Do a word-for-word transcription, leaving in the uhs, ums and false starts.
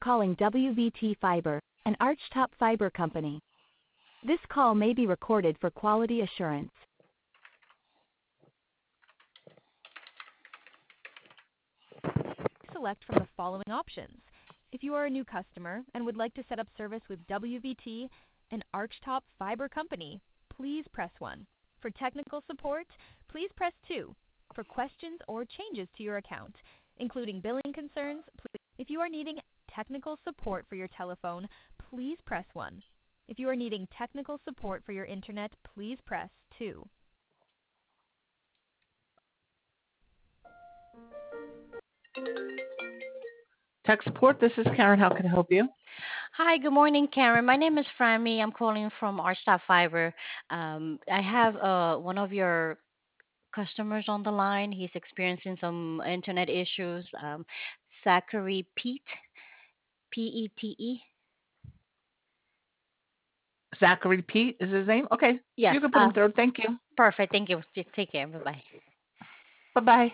calling W V T Fiber, an Archtop fiber company. This call may be recorded for quality assurance. Select from the following options. If you are a new customer and would like to set up service with W V T, an Archtop fiber company, please press one. For technical support, please press two. For questions or changes to your account, including billing concerns, please. If you are needing technical support for your telephone, please press one. If you are needing technical support for your internet, please press two. Tech support, this is Karen. How can I help you? Hi, good morning, Karen. My name is Franmy. I'm calling from Archstaff Fiber. Um, I have uh, one of your customers on the line. He's experiencing some internet issues. Um, Zachary Pete, P E T E. Zachary Pete is his name? Okay. Yes, You can put uh, him through. Thank you. perfect. Thank you. Take care. Bye bye. Bye-bye.